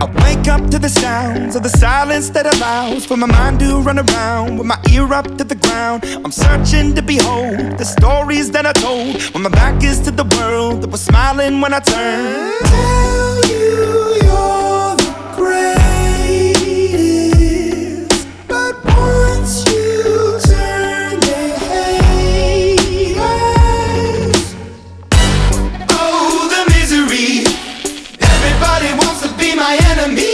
I wake up to the sounds of the silence that allows for my mind to run around with my ear up to the ground. I'm searching to behold the stories that I told when my back is to the world that was smiling when I turned. Tell you you're the greatest, but once you turn they hate us. Oh, the misery. Everybody wants to be my enemy.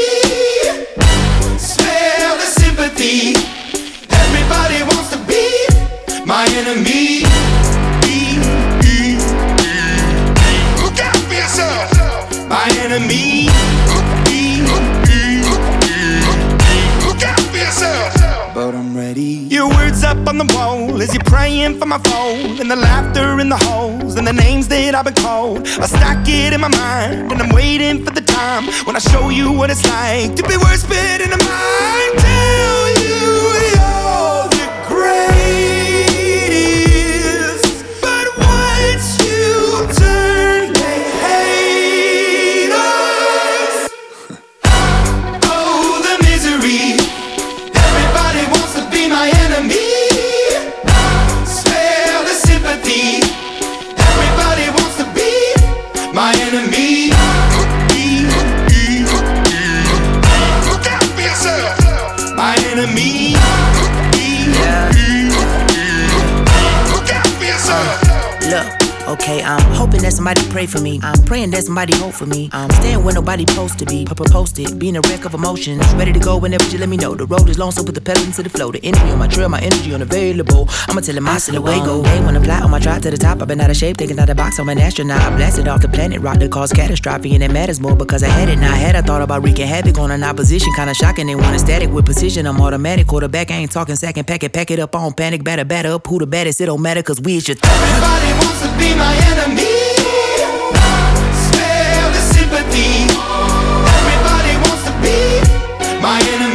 Smell the sympathy. Everybody wants to be my enemy. Look out for yourself. My enemy. Look out for yourself. But I'm ready. Your words up on the wall as you're praying for my phone, and the laughter in the holes and the names that I've been called. I stack it in my mind and I'm waiting for the time when I show you what it's like to be worse fit in the mind. Tell you you're the greatest, but once you turn they hate us. Oh, the misery. Everybody wants to be my enemy. Spare the sympathy. Everybody wants to be my enemy. Look out for yourself. My enemy. Look out for yourself. Look, okay, I'm hoping that somebody pray for me. I'm praying that somebody hope for me. I'm staying where nobody supposed to be. Posted, being a wreck of emotions. Ready to go whenever you let me know. The road is long, so put the pedal into the flow. The energy on my trail, my energy unavailable. I'ma tell him I still away go. They wanna fly on my drive to the top. I've been out of shape, thinking out the box. I'm an astronaut. I blasted off the planet, rock that caused catastrophe, and it matters more because I had it. Now I had I thought about wreaking havoc on an opposition. Kinda shocking, they want a static with precision. I'm automatic, quarterback. I ain't talking second pack it up on panic. Batter up. Who the baddest? It don't matter, cause we is your Everybody wants to be my enemy. Spare the sympathy. Everybody wants to be my enemy.